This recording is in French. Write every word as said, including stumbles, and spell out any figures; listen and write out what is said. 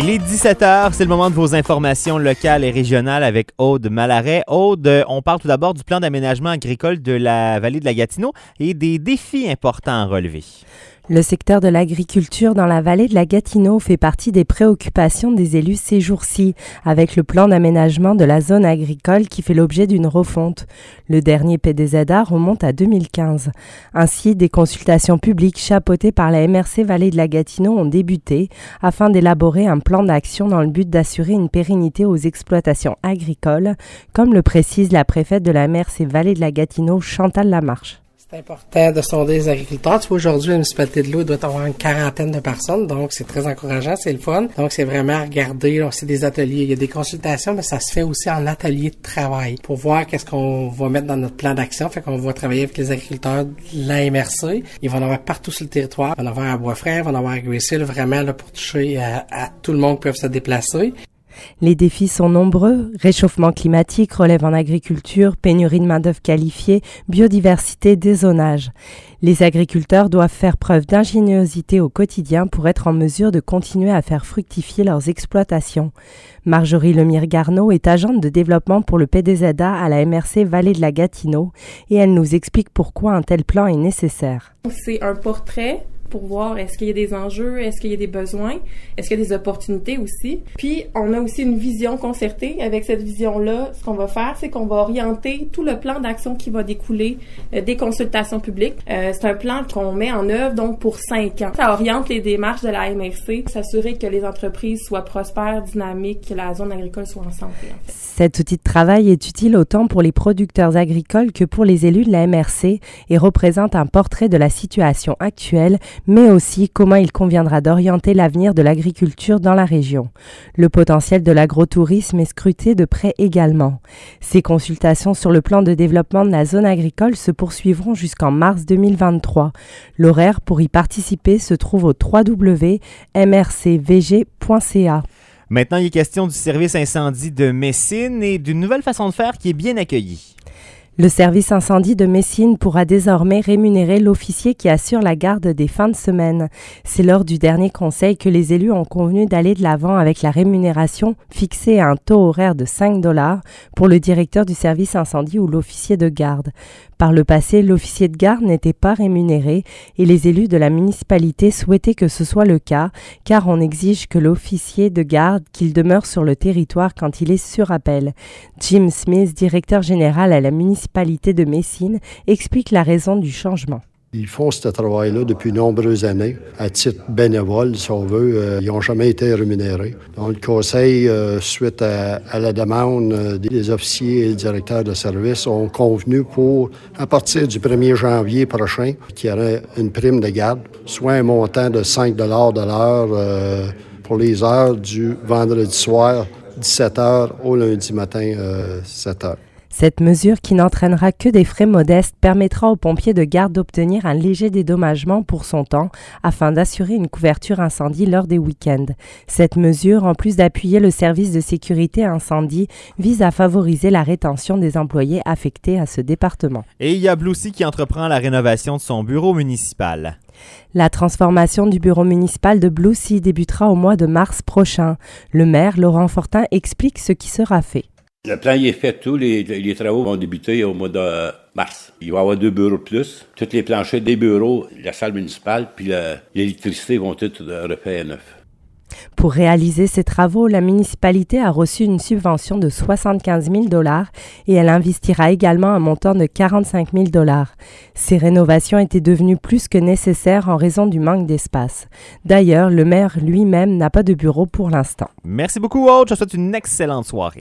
Il est dix-sept heures, c'est le moment de vos informations locales et régionales avec Aude Malaret. Aude, on parle tout d'abord du plan d'aménagement agricole de la vallée de la Gatineau et des défis importants à relever. Le secteur de l'agriculture dans la vallée de la Gatineau fait partie des préoccupations des élus ces jours-ci, avec le plan d'aménagement de la zone agricole qui fait l'objet d'une refonte. Le dernier P D Z A remonte à deux mille quinze. Ainsi, des consultations publiques chapeautées par la M R C Vallée de la Gatineau ont débuté afin d'élaborer un plan d'action dans le but d'assurer une pérennité aux exploitations agricoles, comme le précise la préfète de la M R C Vallée de la Gatineau, Chantal Lamarche. C'est important de sonder les agriculteurs. Tu vois, aujourd'hui, la municipalité de l'eau doit avoir une quarantaine de personnes, donc c'est très encourageant, c'est le fun. Donc, c'est vraiment à regarder, c'est des ateliers, il y a des consultations, mais ça se fait aussi en atelier de travail pour voir qu'est-ce qu'on va mettre dans notre plan d'action. Fait qu'on va travailler avec les agriculteurs de la M R C. Ils vont en avoir partout sur le territoire. Ils vont en avoir à Boisfrère, ils vont en avoir à Graceville, vraiment là, pour toucher à, à tout le monde qui peut se déplacer. Les défis sont nombreux, réchauffement climatique, relève en agriculture, pénurie de main-d'œuvre qualifiée, biodiversité, dézonage. Les agriculteurs doivent faire preuve d'ingéniosité au quotidien pour être en mesure de continuer à faire fructifier leurs exploitations. Marjorie Lemire-Garneau est agente de développement pour le P D Z A à la M R C Vallée de la Gatineau et elle nous explique pourquoi un tel plan est nécessaire. C'est un portrait pour voir est-ce qu'il y a des enjeux, est-ce qu'il y a des besoins, est-ce qu'il y a des opportunités aussi. Puis, on a aussi une vision concertée. Avec cette vision-là, ce qu'on va faire, c'est qu'on va orienter tout le plan d'action qui va découler euh, des consultations publiques. Euh, c'est un plan qu'on met en œuvre donc pour cinq ans. Ça oriente les démarches de la M R C, s'assurer que les entreprises soient prospères, dynamiques, que la zone agricole soit en santé. En fait. Cet outil de travail est utile autant pour les producteurs agricoles que pour les élus de la M R C et représente un portrait de la situation actuelle, mais aussi comment il conviendra d'orienter l'avenir de l'agriculture dans la région. Le potentiel de l'agrotourisme est scruté de près également. Ces consultations sur le plan de développement de la zone agricole se poursuivront jusqu'en mars deux mille vingt-trois. L'horaire pour y participer se trouve au w w w point m r c v g point c a. Maintenant, il est question du service incendie de Messine et d'une nouvelle façon de faire qui est bien accueillie. Le service incendie de Messine pourra désormais rémunérer l'officier qui assure la garde des fins de semaine. C'est lors du dernier conseil que les élus ont convenu d'aller de l'avant avec la rémunération fixée à un taux horaire de cinq dollars pour le directeur du service incendie ou l'officier de garde. Par le passé, l'officier de garde n'était pas rémunéré et les élus de la municipalité souhaitaient que ce soit le cas car on exige que l'officier de garde qu'il demeure sur le territoire quand il est sur appel. Jim Smith, directeur général à la municipalité de Messine, explique la raison du changement. Ils font ce travail-là depuis de nombreuses années, à titre bénévole, si on veut. Euh, ils n'ont jamais été rémunérés. Donc, le conseil, euh, suite à, à la demande euh, des officiers et directeurs de service, ont convenu pour, à partir du premier janvier prochain, qu'il y aurait une prime de garde, soit un montant de cinq dollars de l'heure euh, pour les heures du vendredi soir, dix-sept heures, au lundi matin, euh, sept heures. Cette mesure, qui n'entraînera que des frais modestes, permettra aux pompiers de garde d'obtenir un léger dédommagement pour son temps afin d'assurer une couverture incendie lors des week-ends. Cette mesure, en plus d'appuyer le service de sécurité incendie, vise à favoriser la rétention des employés affectés à ce département. Et il y a Blucy qui entreprend la rénovation de son bureau municipal. La transformation du bureau municipal de Blucy débutera au mois de mars prochain. Le maire, Laurent Fortin, explique ce qui sera fait. Le plan il est fait, tous les, les travaux vont débuter au mois de mars. Il va y avoir deux bureaux de plus. Toutes les planchers des bureaux, la salle municipale, puis la, l'électricité vont toutes refaire à neuf. Pour réaliser ces travaux, la municipalité a reçu une subvention de soixante-quinze mille dollars et elle investira également un montant de quarante-cinq mille dollars. Ces rénovations étaient devenues plus que nécessaires en raison du manque d'espace. D'ailleurs, le maire lui-même n'a pas de bureau pour l'instant. Merci beaucoup, Aude. Je te souhaite une excellente soirée.